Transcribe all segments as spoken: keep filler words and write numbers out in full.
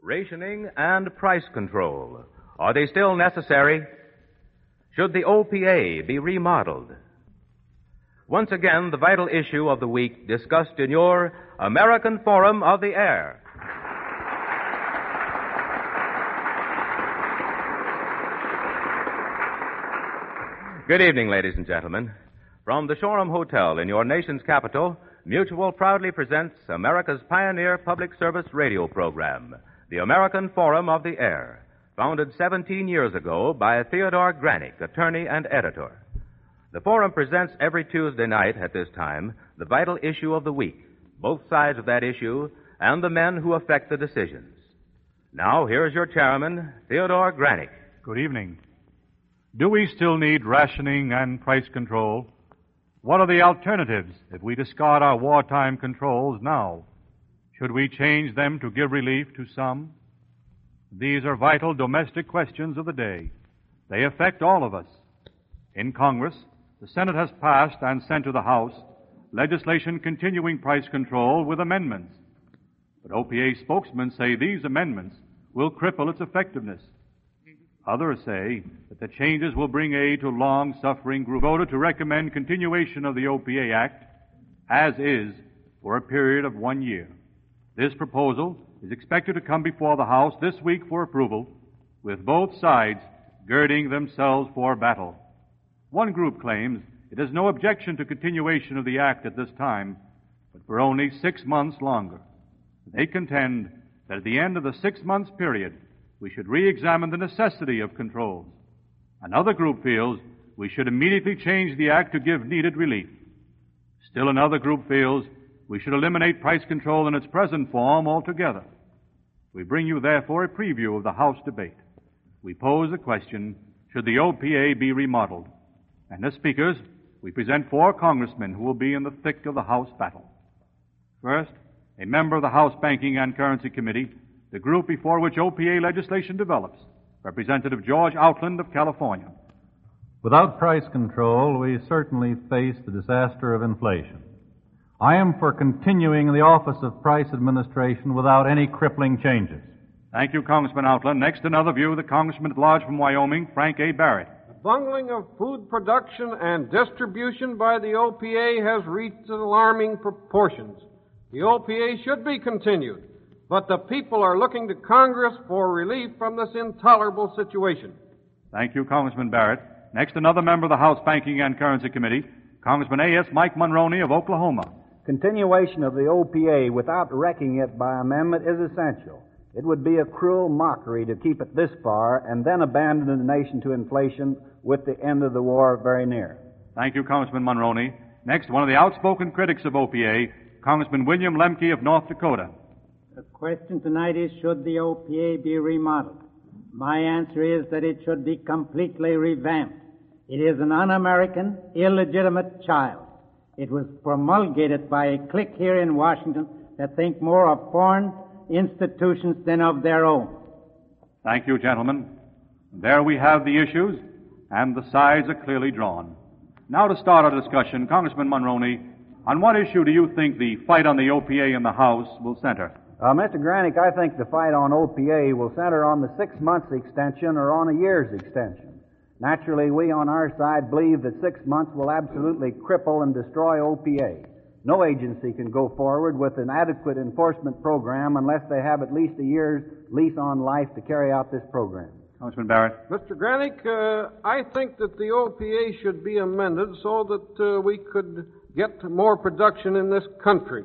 Rationing and price control. Are they still necessary? Should the O P A be remodeled? Once again, the vital issue of the week discussed in your American Forum of the Air. Good evening, ladies and gentlemen. From the Shoreham Hotel in your nation's capital, Mutual proudly presents America's pioneer public service radio program, the American Forum of the Air, founded seventeen years ago by Theodore Granick, attorney and editor. The Forum presents every Tuesday night at this time the vital issue of the week, both sides of that issue, and the men who affect the decisions. Now, here's your chairman, Theodore Granick. Good evening. Do we still need rationing and price control? What are the alternatives if we discard our wartime controls now? Should we change them to give relief to some? These are vital domestic questions of the day. They affect all of us. In Congress, the Senate has passed and sent to the House legislation continuing price control with amendments. But O P A spokesmen say these amendments will cripple its effectiveness. Others say that the changes will bring aid to long-suffering groups. Voted to recommend continuation of the O P A Act as is for a period of one year. This proposal is expected to come before the House this week for approval, with both sides girding themselves for battle. One group claims it has no objection to continuation of the Act at this time, but for only six months longer. They contend that at the end of the six months period, we should re-examine the necessity of controls. Another group feels we should immediately change the Act to give needed relief. Still another group feels we should eliminate price control in its present form altogether. We bring you, therefore, a preview of the House debate. We pose the question, should the O P A be remodeled? And as speakers, we present four congressmen who will be in the thick of the House battle. First, a member of the House Banking and Currency Committee, the group before which O P A legislation develops, Representative George Outland of California. Without price control, we certainly face the disaster of inflation. I am for continuing the office of price administration without any crippling changes. Thank you, Congressman Outland. Next, another view, the Congressman at large from Wyoming, Frank A. Barrett. The bungling of food production and distribution by the O P A has reached alarming proportions. The O P A should be continued, but the people are looking to Congress for relief from this intolerable situation. Thank you, Congressman Barrett. Next, another member of the House Banking and Currency Committee, Congressman A S. Mike Monroney of Oklahoma. Continuation of the O P A without wrecking it by amendment is essential. It would be a cruel mockery to keep it this far and then abandon the nation to inflation with the end of the war very near. Thank you, Congressman Monroney. Next, one of the outspoken critics of O P A, Congressman William Lemke of North Dakota. The question tonight is, should the O P A be remodeled? My answer is that it should be completely revamped. It is an un-American, illegitimate child. It was promulgated by a clique here in Washington that think more of foreign institutions than of their own. Thank you, gentlemen. There we have the issues, and the sides are clearly drawn. Now to start our discussion, Congressman Monroney, on what issue do you think the fight on the O P A in the House will center? Uh, Mister Granick, I think the fight on O P A will center on the six-month extension or on a year's extension. Naturally, we on our side believe that six months will absolutely cripple and destroy O P A. No agency can go forward with an adequate enforcement program unless they have at least a year's lease on life to carry out this program. Congressman Barrett. Mister Granick, uh, I think that the O P A should be amended so that uh, we could get more production in this country.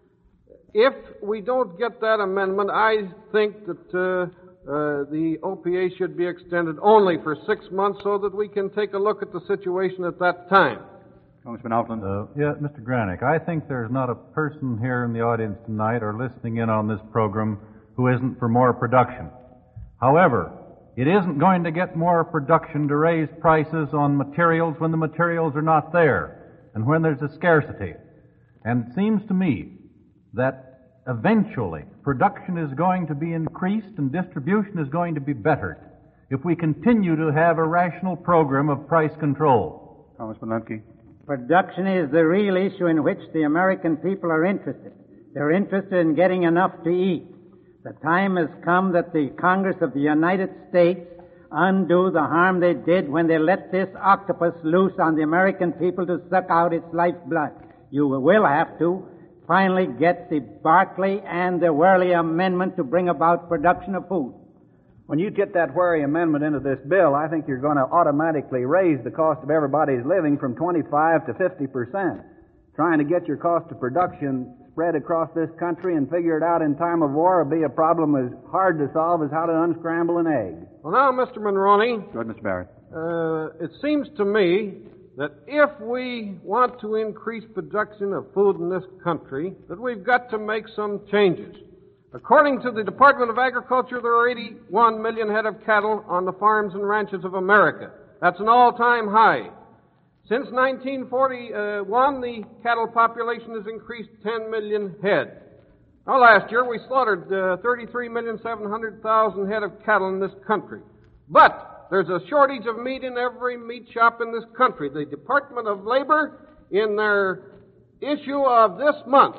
If we don't get that amendment, I think that uh, uh, the O P A should be extended only for six months so that we can take a look at the situation at that time. Congressman Outland. Uh, yeah, Mister Granick, I think there's not a person here in the audience tonight or listening in on this program who isn't for more production. However, it isn't going to get more production to raise prices on materials when the materials are not there and when there's a scarcity. And it seems to me that eventually production is going to be increased and distribution is going to be bettered if we continue to have a rational program of price control. Congressman Lemke. Production is the real issue in which the American people are interested. They're interested in getting enough to eat. The time has come that the Congress of the United States undo the harm they did when they let this octopus loose on the American people to suck out its lifeblood. You will have to finally get the Barclay and the Worley Amendment to bring about production of food. When you get that Worley Amendment into this bill, I think you're going to automatically raise the cost of everybody's living from twenty-five to fifty percent. Trying to get your cost of production spread across this country and figure it out in time of war will be a problem as hard to solve as how to unscramble an egg. Well, now, Mister Monroney. Go ahead, Mister Barrett. Uh, it seems to me that if we want to increase production of food in this country, that we've got to make some changes. According to the Department of Agriculture, there are eighty-one million head of cattle on the farms and ranches of America. That's an all-time high. Since nineteen forty-one, the cattle population has increased ten million head. Now, last year, we slaughtered uh, thirty-three million seven hundred thousand head of cattle in this country. But there's a shortage of meat in every meat shop in this country. The Department of Labor, in their issue of this month,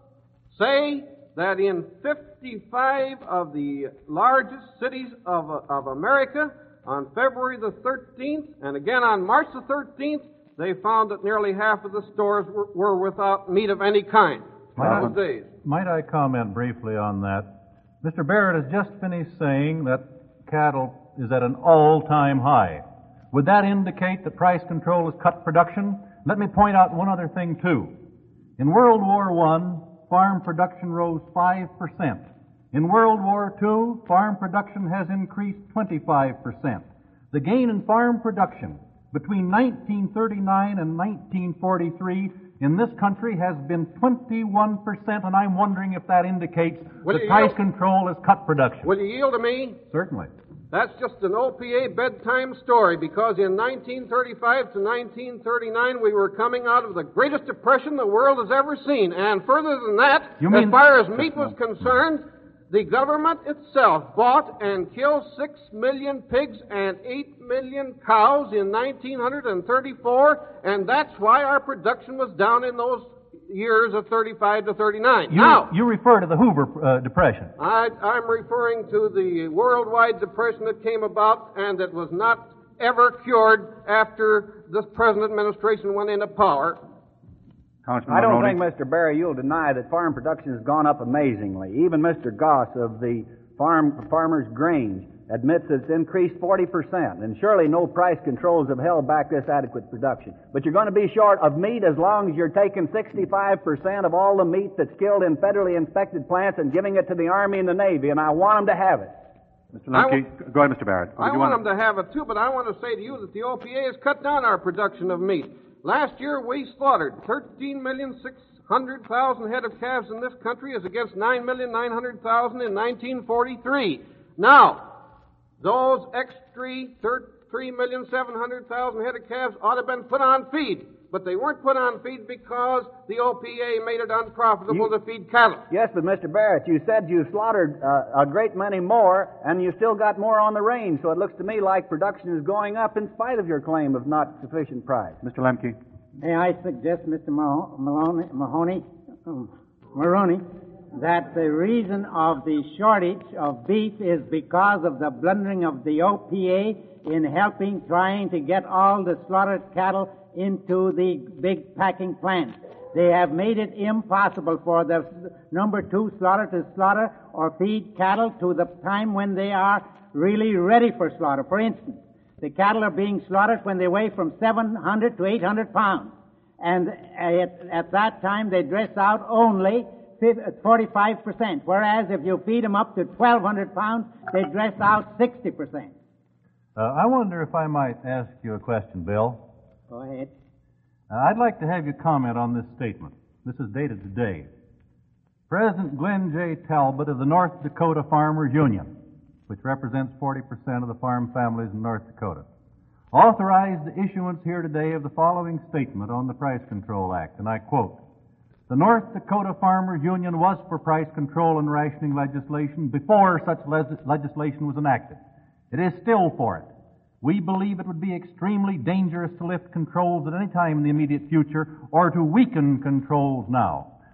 say that in fifty-five of the largest cities of, of America, on February the thirteenth, and again on March the thirteenth, they found that nearly half of the stores were, were without meat of any kind. Might Those I, days. might I comment briefly on that? Mister Barrett has just finished saying that cattle is at an all-time high. Would that indicate that price control has cut production? Let me point out one other thing, too. In World War One, farm production rose five percent. In World War Two, farm production has increased twenty-five percent. The gain in farm production between nineteen thirty-nine and nineteen forty-three in this country has been twenty-one percent, and I'm wondering if that indicates Will that you price yield- control has cut production. Will you yield to me? Certainly. That's just an O P A bedtime story, because in nineteen thirty-five to nineteen thirty-nine, we were coming out of the greatest depression the world has ever seen. And further than that, You mean- as far as meat was concerned, the government itself bought and killed six million pigs and eight million cows in nineteen thirty-four, and that's why our production was down in those years of thirty-five to thirty-nine. You, now, you refer to the Hoover uh, Depression. I, I'm referring to the worldwide depression that came about and that was not ever cured after this present administration went into power. Congressman I don't Monroney. think, Mister Barry, you'll deny that farm production has gone up amazingly. Even Mister Goss of the farm, Farmers Grange admits it's increased forty percent, and surely no price controls have held back this adequate production. But you're going to be short of meat as long as you're taking sixty-five percent of all the meat that's killed in federally inspected plants and giving it to the Army and the Navy, and I want them to have it. Mister Lemke, go ahead, Mister Barrett. I Did you want them to have it too, but I want to say to you that the O P A has cut down our production of meat. Last year we slaughtered thirteen million six hundred thousand head of calves in this country as against nine million nine hundred thousand in nineteen forty-three. Now, those extra three million seven hundred thousand head of calves ought to have been put on feed. But they weren't put on feed because the O P A made it unprofitable You- to feed cattle. Yes, but Mister Barrett, you said you slaughtered uh, a great many more, and you still got more on the range, so it looks to me like production is going up in spite of your claim of not sufficient price. Mister Lemke. May I suggest, Mister Mo- Maloney, Mahoney, um, Maroney, that the reason of the shortage of beef is because of the blundering of the O P A in helping trying to get all the slaughtered cattle into the big packing plants. They have made it impossible for the number two slaughter to slaughter or feed cattle to the time when they are really ready for slaughter. For instance, the cattle are being slaughtered when they weigh from seven hundred to eight hundred pounds. And at, at that time, they dress out only forty-five percent, whereas if you feed them up to twelve hundred pounds, they dress out sixty percent. Uh, I wonder if I might ask you a question, Bill. Go ahead. Uh, I'd like to have you comment on this statement. This is dated today. President Glenn J. Talbot of the North Dakota Farmers Union, which represents forty percent of the farm families in North Dakota, authorized the issuance here today of the following statement on the Price Control Act, and I quote, "The North Dakota Farmers Union was for price control and rationing legislation before such les- legislation was enacted. It is still for it. We believe it would be extremely dangerous to lift controls at any time in the immediate future or to weaken controls now.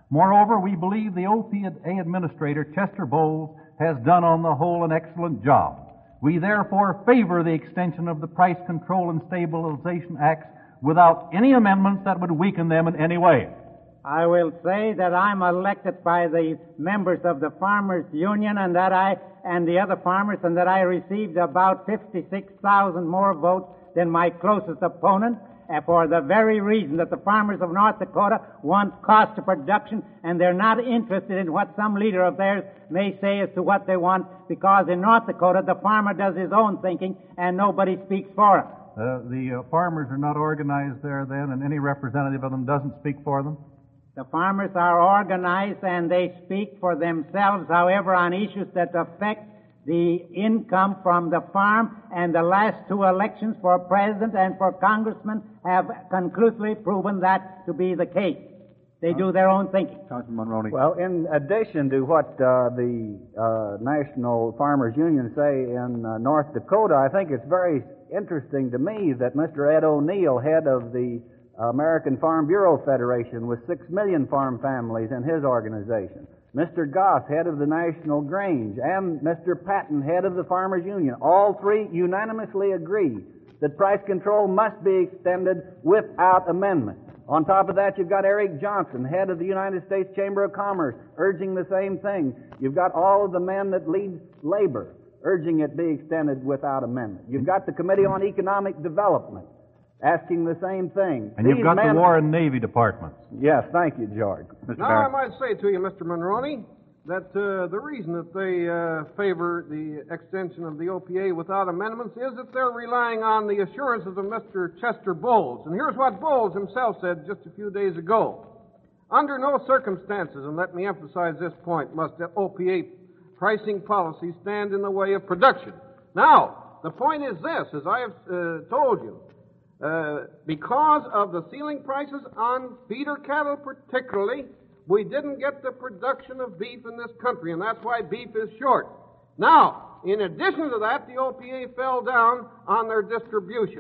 Moreover, we believe the O P A Administrator, Chester Bowles, has done on the whole an excellent job. We therefore favor the extension of the Price Control and Stabilization Acts without any amendments that would weaken them in any way. I will say that I'm elected by the members of the Farmers Union and that I and the other farmers and that I received about fifty-six thousand more votes than my closest opponent, and for the very reason that the farmers of North Dakota want cost of production, and they're not interested in what some leader of theirs may say as to what they want, because in North Dakota the farmer does his own thinking and nobody speaks for him. Uh, the uh, farmers are not organized there then, and any representative of them doesn't speak for them? The farmers are organized and they speak for themselves, however, on issues that affect the income from the farm, and the last two elections for president and for congressman have conclusively proven that to be the case. They do their own thinking. Councilman Monroney. Well, in addition to what uh, the uh, National Farmers Union say in uh, North Dakota, I think it's very interesting to me that Mister Ed O'Neill, head of the American Farm Bureau Federation, with six million farm families in his organization, Mister Goss, head of the National Grange, and Mister Patton, head of the Farmers Union, all three unanimously agree that price control must be extended without amendment. On top of that, you've got Eric Johnson, head of the United States Chamber of Commerce, urging the same thing. You've got all of the men that lead labor urging it be extended without amendment. You've got the Committee on Economic Development asking the same thing. And you've These got men... the War and Navy departments. Yes, thank you, George. Now, I might say to you, Mister Monroney, that uh, the reason that they uh, favor the extension of the O P A without amendments is that they're relying on the assurances of Mister Chester Bowles. And here's what Bowles himself said just a few days ago. Under no circumstances, and let me emphasize this point, must the O P A pricing policy stand in the way of production. Now, the point is this, as I have uh, told you, uh, because of the ceiling prices on feeder cattle particularly, we didn't get the production of beef in this country, and that's why beef is short. Now, in addition to that, the O P A fell down on their distribution.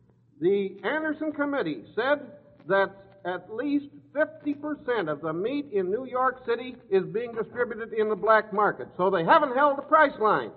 The Anderson Committee said that at least fifty percent of the meat in New York City is being distributed in the black market, so they haven't held the price line.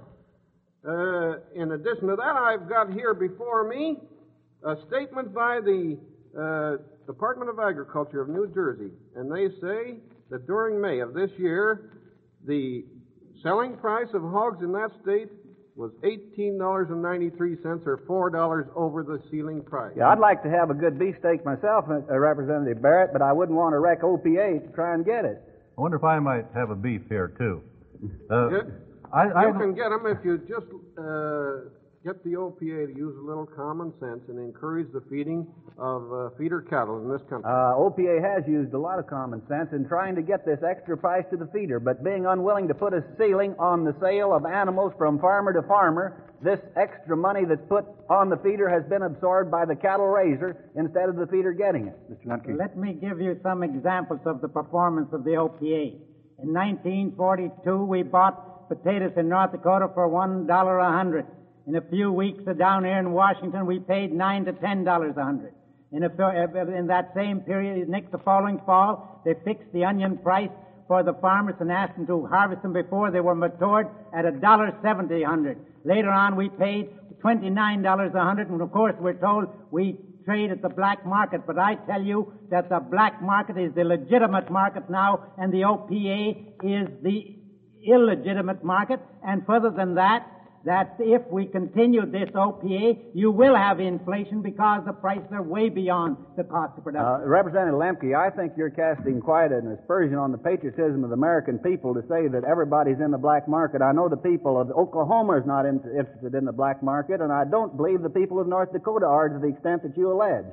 Uh, in addition to that, I've got here before me a statement by the uh, Department of Agriculture of New Jersey, and they say that during May of this year, the selling price of hogs in that state was eighteen dollars and ninety-three cents, or four dollars over the ceiling price. Yeah, I'd like to have a good beefsteak myself, uh, Representative Barrett, but I wouldn't want to wreck O P A to try and get it. I wonder if I might have a beef here, too. Uh, Yeah, I, I, you can get them if you just uh, get the O P A to use a little common sense and encourage the feeding of uh, feeder cattle in this country. Uh, O P A has used a lot of common sense in trying to get this extra price to the feeder, but being unwilling to put a ceiling on the sale of animals from farmer to farmer, this extra money that's put on the feeder has been absorbed by the cattle raiser instead of the feeder getting it. Mister Lemke. Let me give you some examples of the performance of the O P A. In nineteen forty-two, we bought potatoes in North Dakota for one dollar a hundred. In a few weeks down here in Washington, we paid nine to ten dollars a hundred. In, a, in that same period, next the following fall, they fixed the onion price for the farmers and asked them to harvest them before they were matured at a dollar seventy a hundred. Later on, we paid twenty-nine dollars a hundred, and of course, we're told we trade at the black market. But I tell you that the black market is the legitimate market now, and the O P A is the illegitimate market. And further than that, that if we continue this O P A, you will have inflation because the prices are way beyond the cost of production. Uh, Representative Lemke, I think you're casting quite an aspersion on the patriotism of the American people to say that everybody's in the black market. I know the people of Oklahoma is not in, interested in the black market, and I don't believe the people of North Dakota are to the extent that you allege.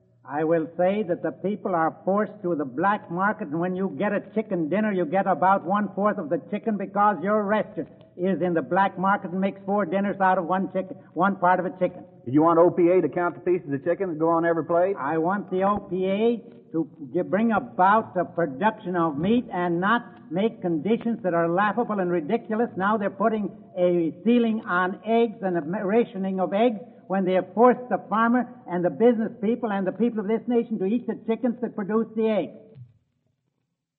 I will say that the people are forced to the black market, and when you get a chicken dinner, you get about one-fourth of the chicken because your restaurant is in the black market and makes four dinners out of one chicken, one part of a chicken. Do you want O P A to count the pieces of chicken that go on every plate? I want the O P A to bring about the production of meat and not make conditions that are laughable and ridiculous. Now they're putting a ceiling on eggs and a rationing of eggs, when they have forced the farmer and the business people and the people of this nation to eat the chickens that produce the eggs.